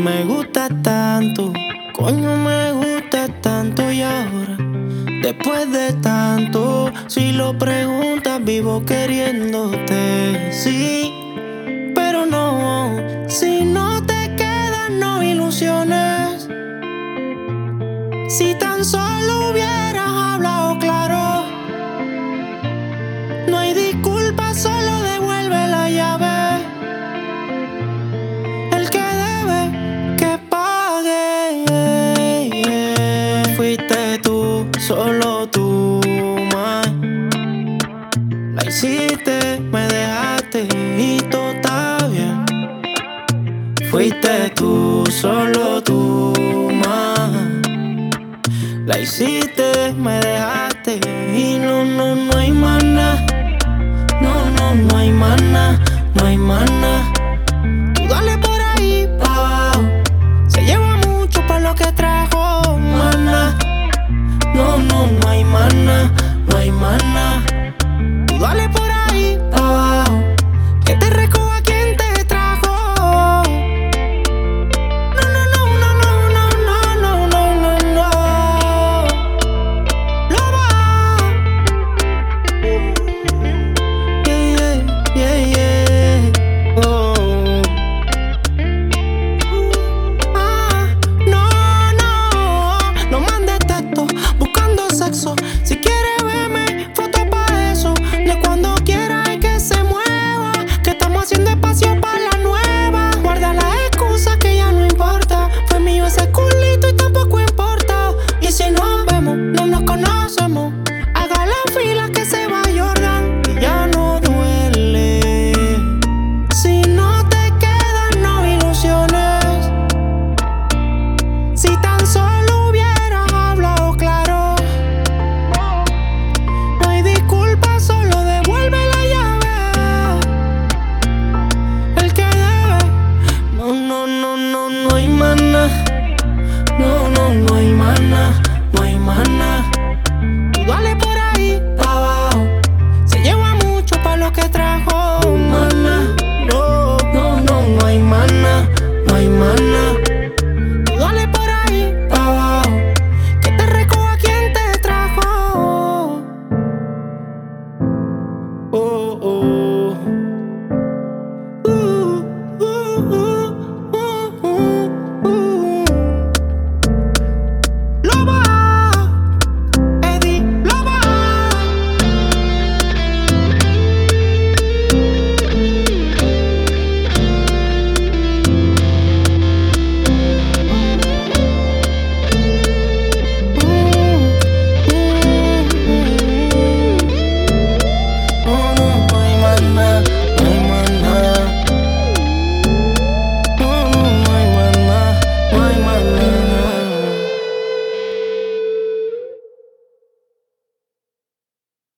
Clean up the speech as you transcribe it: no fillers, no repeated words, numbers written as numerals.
me gusta tanto, coño me gusta tanto y ahora, después de tanto, si lo preguntas vivo queriéndote, sí, pero no, si no te quedan no ilusiones, si tan solo hubieras hablado claro, no hay disculpa, solo devuelve la llave. El que debe, que pague. Fuiste tú, solo tú, más. La hiciste, me dejaste y todo está bien. Fuiste tú, solo tú, más. La hiciste, me dejaste y no hay más nada. No hay más nada, no hay más nada. Tú dale por ahí pa' abajo. Se lleva mucho por lo que trajo, mana. No hay más nada, no hay más nada.